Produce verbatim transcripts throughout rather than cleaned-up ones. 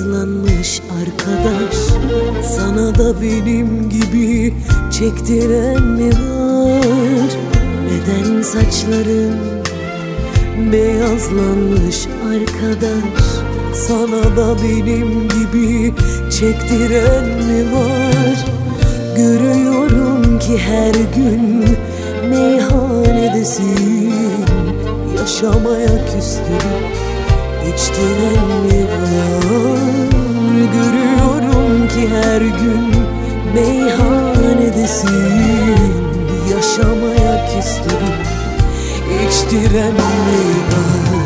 beyazlanmış arkadaş, sana da benim gibi çektiren mi var? Neden saçların beyazlanmış arkadaş, sana da benim gibi çektiren mi var? Görüyorum ki her gün meyhanedesin, yaşamaya küstün, içtiren mi var? Görüyorum ki her gün meyhanedesin, yaşamaya küstün, içtiren mi var?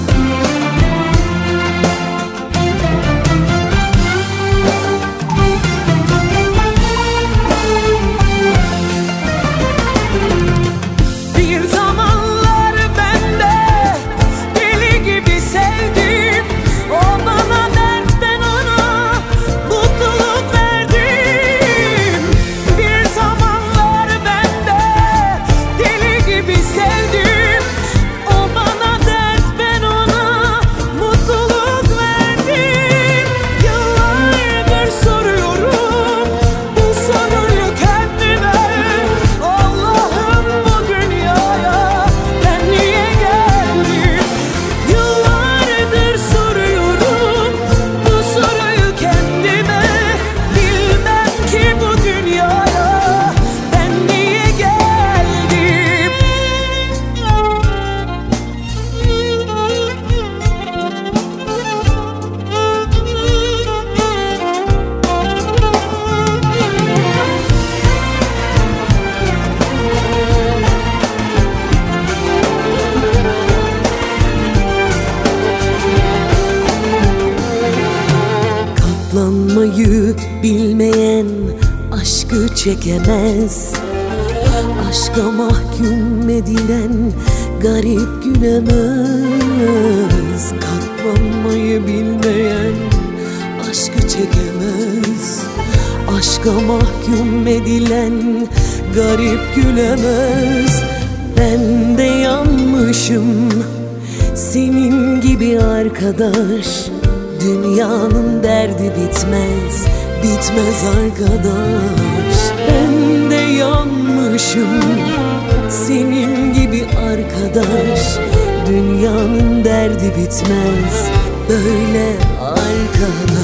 Katlanmayı bilmeyen aşkı çekemez, aşka mahkum edilen garip gülemez. Katlanmayı bilmeyen aşkı çekemez, aşka mahkum edilen garip gülemez. Ben de yanmışım senin gibi arkadaş, dünyanın derdi bitmez, bitmez arkadaş. Ben de yanmışım senin gibi arkadaş, dünyanın derdi bitmez böyle arkadaş.